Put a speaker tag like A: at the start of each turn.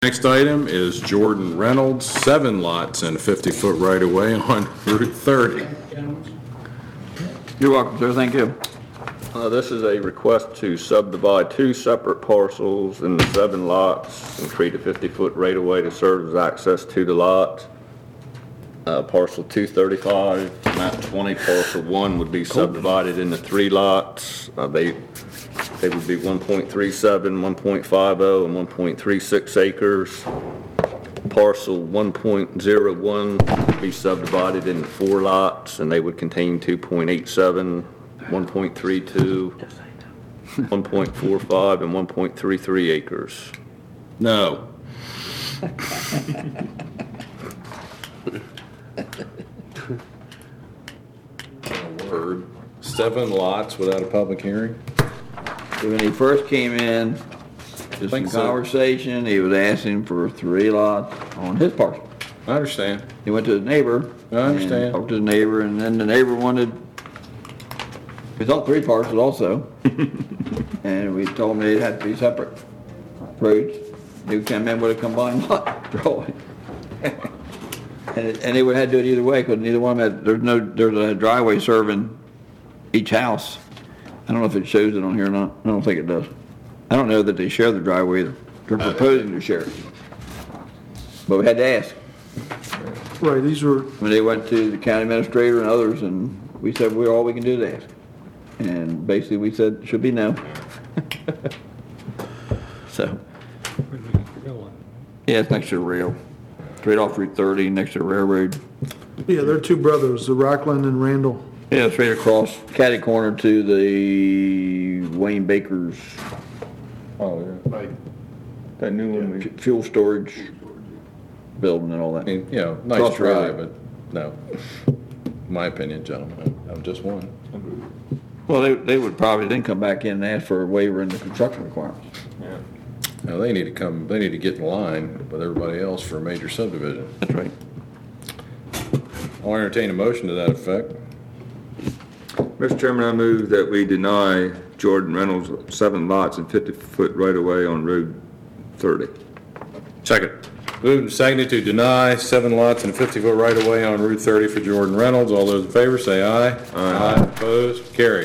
A: Next item is Jordan Reynolds, 7 lots and a 50-foot right-of-way on Route 30.
B: You're welcome, sir. Thank you.
C: This is a request to subdivide 2 separate parcels into 7 lots and create a 50-foot right-of-way to serve as access to the lot. Parcel 235, map 20, parcel 1 would be subdivided into 3 lots. They would be 1.37, 1.50, and 1.36 acres. Parcel 1.01 would be subdivided into 4 lots, and they would contain 2.87, 1.32, 1.45, and 1.33 acres.
A: No. Word. 7 lots without a public hearing?
B: When he first came in, just in
A: Think so.
B: conversation, he was asking for 3 lots on his parcel.
A: I understand.
B: He went to the neighbor.
A: I understand.
B: And talked to the neighbor, and then the neighbor wanted, we thought 3 parcels also. And we told him they'd have to be separate roads. He would come in with a combined lot drawing. And they would have to do it either way, because neither one of them had, there's a driveway serving each house. I don't know if it shows it on here or not. I don't think it does. I don't know that they share the driveway either. They're proposing to share it. But we had to ask.
D: Right, these were,
B: When they went to the county administrator and others, and we said, all we can do is ask. And basically, we said, it should be no. So. Yeah, it's next to the rail. Straight off Route 30, next to the railroad.
D: yeah, they're 2 brothers, the Rockland and Randall.
B: Yeah, straight across, catty corner to the Wayne Baker's.
C: Oh, yeah. Right. That new one.
B: Fuel storage building and all
A: I
B: that.
A: mean, nice
B: Cross
A: try,
B: road.
A: but no. My opinion, gentlemen, I'm just one.
B: Well, they would probably then come back in and ask for a waiver in the construction requirements.
A: Now, they need to get in line with everybody else for a major subdivision.
B: That's right.
A: I'll entertain a motion to that effect.
E: Mr. Chairman, I move that we deny Jordan Reynolds 7 lots and 50-foot right-of-way on Road 30.
A: Second. Moved and seconded to deny 7 lots and a 50-foot right-of-way on Route 30 for Jordan Reynolds. All those in favor say aye. Aye. Opposed? Carried.